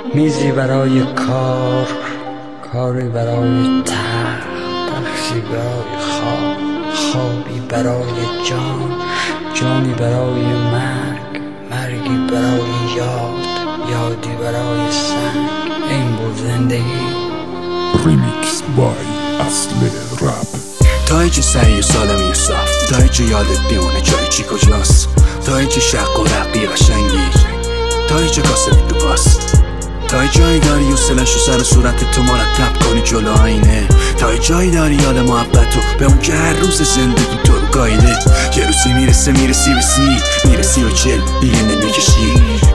میزی برای کار، کاری برای تخت، بخشی برای خواب، خوابی برای جان، جانی برای مرگ، مرگی برای یاد، یادی برای سنگ. این بود زندگی. ریمیکس بای اصل رپ. تا اینکه سعی و سالمی و صاف، تا اینکه یادت بیمونه جای چی کجاست، تا اینکه شق و رقی قشنگی، تا اینکه کاسه تو پاس، تا یه جایی داری و سلش و سر صورت تو مرتب کنی جلو آینه، تا یه جایی داری یاد محبتو به اون که هر روز زندگی تو رو گایده. یه روزی میرسی به سی، میرسی و چل دیگه نمیکشی،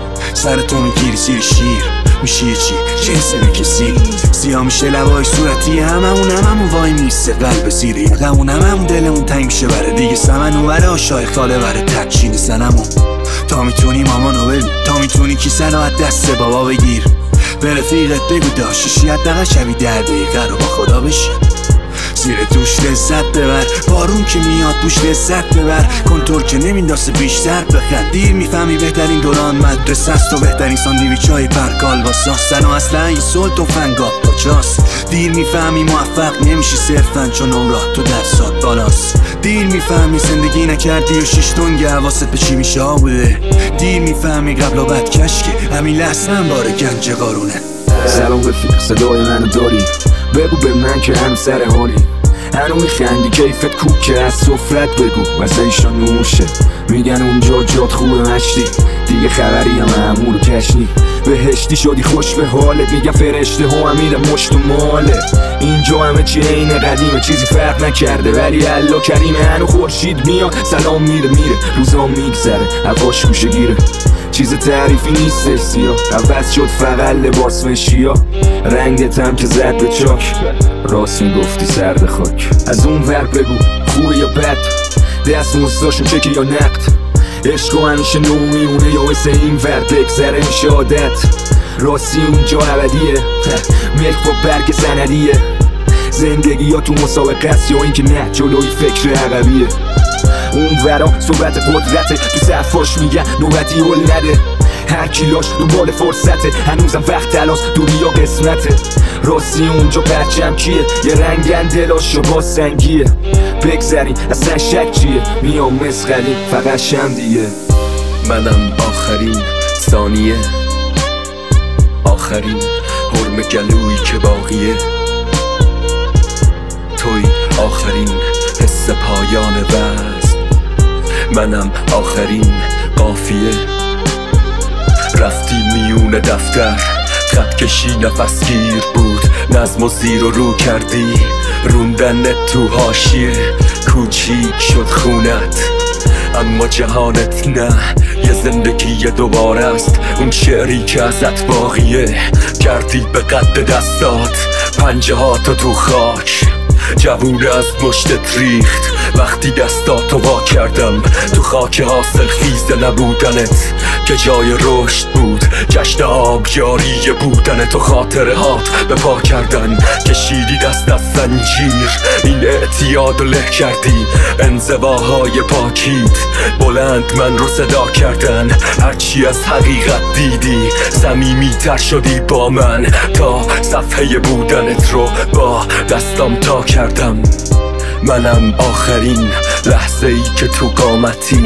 سر تو میگیری سیر شیر، میشی یه چی جنس کسی. سیاه میشه لبای صورتی هممون وای میسته قلب زیر یقمون، هممون دلمون تنگ میشه بره دیگه سمن اون وره آشای خاله بره تکچین سنمون. تا میتونی مامانو ببین، تا میتونی کیسه رو از دست بابا بگیر، به رفیقت بگو داشتشی حداقل شبی 10 دقیقه رو با خدا بشی، زیر دوش لذت ببر، بارون که میاد دوش لذت ببر، کنتور که نمینداسه بیشتر بخند. دیر میفهمی بهترین دوران مدرسه است و بهترین ساندویچای پرکال با ساستن و اصلا این سلط و فنگاب کجاست. دیر میفهمی موفق نمیشی صرفاً چون عمرات تو درسات بالاست. دیر میفهمی زندگی نکردی و 6 تنگ حواست به چی میشه ها بوده. دیر میفهمی قبل و بعد کشکه همین لحظه هم بار گنج قارونه. سلام رفیق، صدای منو داری؟ بگو به من که هم سر حالی، هنو میخندی کیفت کوکه از سفرت بگو واسه ایشان نوشه. میگن اونجا جات خوبه مشتی، دیگه خبری هم معمول کشنی، بهشتی شدی خوش به حالت. میگن فرشته ها هم میره مشت و ماله، اینجا همه چی عین قدیمه چیزی فرق نکرده، ولی الله کریمه. هنو خورشید میاد سلام میره روزا میگذره هواش گوشه گیره، چیز تعریفی نیست سیاه، عوض شد فقط لباس مشیا، رنگت هم که زد به چاک، راست میگفتی سرد خاک. از اون ور بگو خوبه یا بد، دست مزداشون چکی یا نقد، عشق و همیشه نو میمونه یا مثل این ور بگذره میشه عادت. راستی اونجا ابدیه، ملک با برگ سندیه، زندگی یا تو مسابقه است یا اینکه نه جلوی فکر عقبیه. اون ورا صحبت قدرته، تو صفاش میگن نوبتی هل نده، هر کیلاش دنبال فرصته، هنوزم وقت تلاس دوری یا قسمته. راستی اونجا پرچم کیه، یه رنگن دلاش با سنگیه، بگذریم اصلا شک چیه، میام مسخریم فقط شم دیگه. منم آخرین ثانیه، آخرین حرم گلویی که باقیه، توی آخرین حس پایان وزن، منم آخرین قافیه. رفتی میون دفتر خط کشی نفسگیر بود، نظم و زیر و رو کردی روندنت تو حاشیه، کوچیک شد خونت اما جهانت نه، یه زندگی دوباره است اون شعری که ازت باقیه. کردی به قد دستات پنجه هاتو تو خاک، جوونه از مشتت ریخت وقتی دستاتو وا کردم، تو خاک حاصل خیز نبودنت که جای رشد بود، جشن آبیاری بودنت و خاطره هات به پا کردن. کشیدی دست از زنجیر این اعتیاد و له کردی، انزواهای پاکید بلند من رو صدا کردن، هرچی از حقیقت دیدی صمیمی تر شدی با من، تا صفحه بودنت رو با دستام تا کردم. منم آخرین لحظه ای که تو قامتی،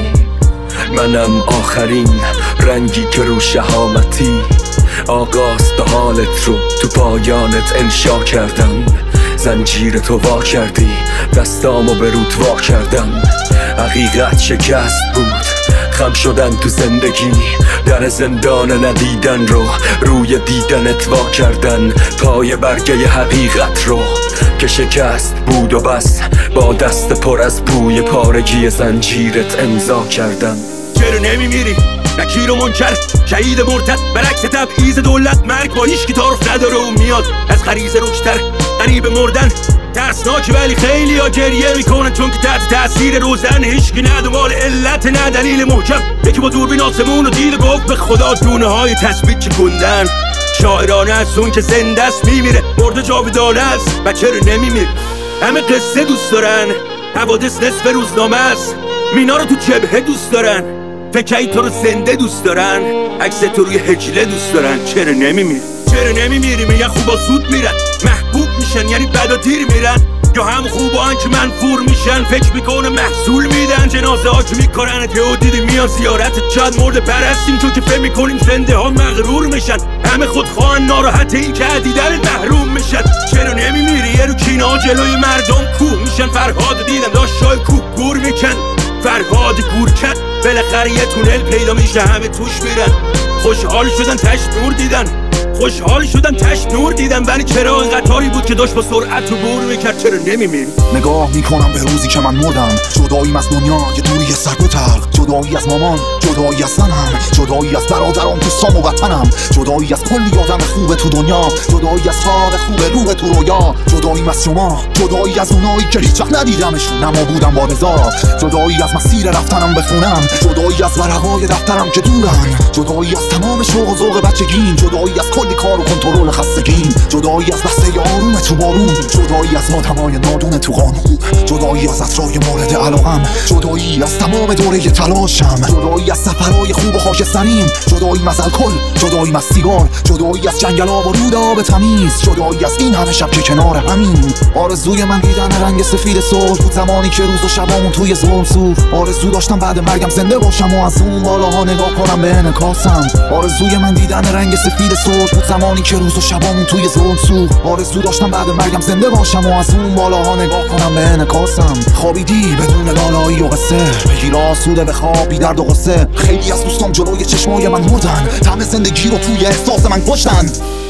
منم آخرین رنگی که رو شهامتی، آغاز تا حالت رو تو پایانت انشا کردم، زنجیر تو وا کردی دستامو به رود وا کردم. حقیقت شکست بود، خم شدن تو زندگی، در زندان ندیدن رو روی دیدنت وا کردن، پای برگه حقیقت رو که شکست بود و بس با دست پر از بوی پارگی زنجیرت امضا کردم. چرا نمیمیری؟ نکیر و منکر شهید مرتد، برعکس تبعیض دولت مرگ با هیچ کی تعارف نداره و میاد از غریزه رکتر، قریب مردن ترسناک ولی خیلی ها گریه میکنن چون که تحت تاثیر روزن، هیچکی نه دنبال علت نه دلیل محکم، یکی با دوربین آسمون و دید گفت به خدا دونه های تثبیت چکوندن. شاعرانه از اون که زنده است میمیره، مرده جاودانه است و چرا نمیمیره. همه قصه دوست دارن، حوادث نصف روزنامه است، مینا رو تو جبهه دوست دارن، فکری تو رو زنده دوست دارن، عکس تو روی هجله دوست دارن، چرا نمیمیری؟ چرا نمیمیری؟ میگن خوبا سود میرن، محبوب میشن یعنی بدا دیر میرن، یا هم خوبان که منفور میشن فکر میکنه محصول میدن. جنازه ها که میکنن یهو دیدی میان زیارت شاید مرده پرستیم چون که فهم میکنیم زنده ها مغرور میشن، همه خودخواهن ناراحت این که دیدن محروم میشن. چرا نمیمیری؟ یه رو کینه ها جلوی مردم کوه میشن. فرهاد دیدم داشت شای کوه گور میکن، فرهاد گور کرد بالاخره یه تونل پیدا میشه همه توش میرن. خوشحال شدن تش نور دیدن، خوشحال شدن تش نور دیدن، ولی چرا این قطاری بود که داشت با سرعت رو بور میکرد. چرا نمیمیری؟ نگاه میکنم به روزی که من مردم، جداییم از دنیا یه دوری سرد و تلخ، جدایی از مامان، جدایی از زنم، جدایی از برادرام دوستام و وطنم، جدایی از کلی آدم خوبه تو دنیا، جدایی از خواب خوبه روح تو رویا، جداییم از شما، جدایی از اونایی که هیچ وقت ندیدمشون اما بودم با رضا، جدایی از مسیر رفتنم به خونم، جدایی از ورقای دفترم که دورن، جدایی از تمام شوق و ذوق بچگیم، جدایی از کلی کار و کنترل خستگیم، جدایی از لحظه آروم تو بارون، جدایی از آدمای نادون تو قانون، جدایی از عطرای مورد علاقم، جدایی از تمام دوره تلاشم، جدایی از سفرهای خوب و خاکستریم، جدایی از الکل، جدایی از سیگار، جدایی از جنگل‌ها و رود آب تمیز، جدایی از این همه شب که کنار همین. آرزوی من دیدن رنگ سفید صبح بود زمانی که روز و شبامون توی ظلم سوخت، آرزو داشتم بعد مرگم زنده باشم و از اون بالاها نگاه کنم به انعکاسم، آرزوی من دیدن رنگ سفید صبح بود زمانی که روز و شبامون توی ظلم سوخت، آرزو داشتم بعد مرگم زنده باشم و از اون بالاها نگاه کنم به انعکاسم. خوابیدی بدون لالایی و قصه، بگیر آسوده به خواب بی درد و قصه، خیلی از دوستام جلوی چشمای من مردن، طعم زندگی رو توی احساس من کشتن.